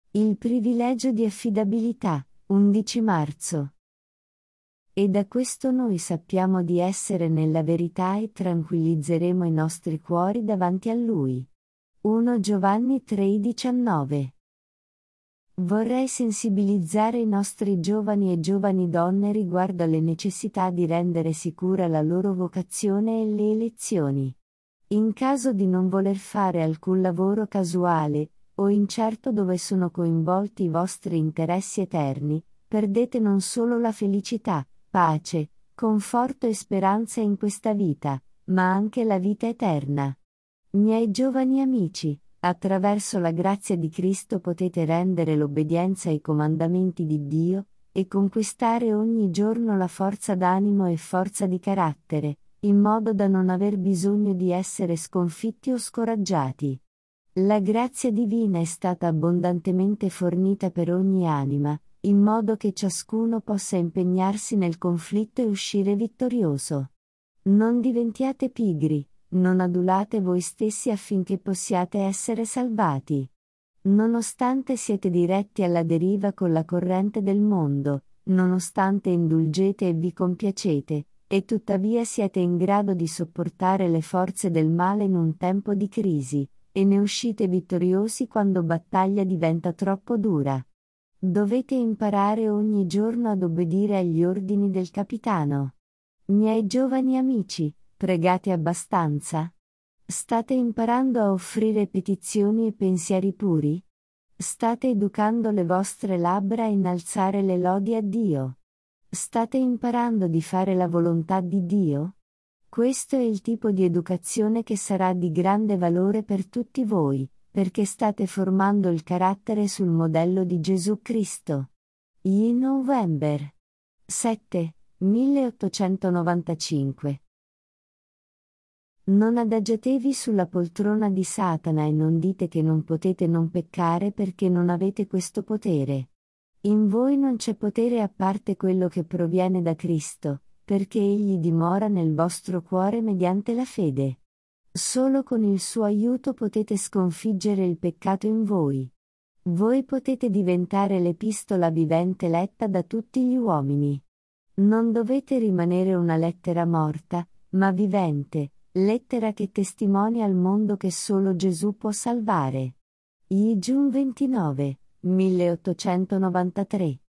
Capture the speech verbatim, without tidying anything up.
Il privilegio di affidabilità, undici marzo. E da questo noi sappiamo di essere nella verità e tranquillizzeremo i nostri cuori davanti a Lui. primo Giovanni tre diciannove. Vorrei sensibilizzare i nostri giovani e giovani donne riguardo alle necessità di rendere sicura la loro vocazione e le elezioni. In caso di non voler fare alcun lavoro casuale, o incerto dove sono coinvolti i vostri interessi eterni, perdete non solo la felicità, pace, conforto e speranza in questa vita, ma anche la vita eterna. Miei giovani amici, attraverso la grazia di Cristo potete rendere l'obbedienza ai comandamenti di Dio, e conquistare ogni giorno la forza d'animo e forza di carattere, in modo da non aver bisogno di essere sconfitti o scoraggiati. La grazia divina è stata abbondantemente fornita per ogni anima, in modo che ciascuno possa impegnarsi nel conflitto e uscire vittorioso. Non diventiate pigri, non adulate voi stessi affinché possiate essere salvati. Nonostante siete diretti alla deriva con la corrente del mondo, nonostante indulgete e vi compiacete, e tuttavia siete in grado di sopportare le forze del male in un tempo di crisi, e ne uscite vittoriosi quando battaglia diventa troppo dura. Dovete imparare ogni giorno ad obbedire agli ordini del capitano. Miei giovani amici, pregate abbastanza? State imparando a offrire petizioni e pensieri puri? State educando le vostre labbra a innalzare le lodi a Dio? State imparando di fare la volontà di Dio? Questo è il tipo di educazione che sarà di grande valore per tutti voi, perché state formando il carattere sul modello di Gesù Cristo. I November sette, milleottocentonovantacinque. Non adagiatevi sulla poltrona di Satana e non dite che non potete non peccare perché non avete questo potere. In voi non c'è potere a parte quello che proviene da Cristo, perché Egli dimora nel vostro cuore mediante la fede. Solo con il suo aiuto potete sconfiggere il peccato in voi. Voi potete diventare l'epistola vivente letta da tutti gli uomini. Non dovete rimanere una lettera morta, ma vivente, lettera che testimonia al mondo che solo Gesù può salvare. I Giun ventinove, milleottocentonovantatré.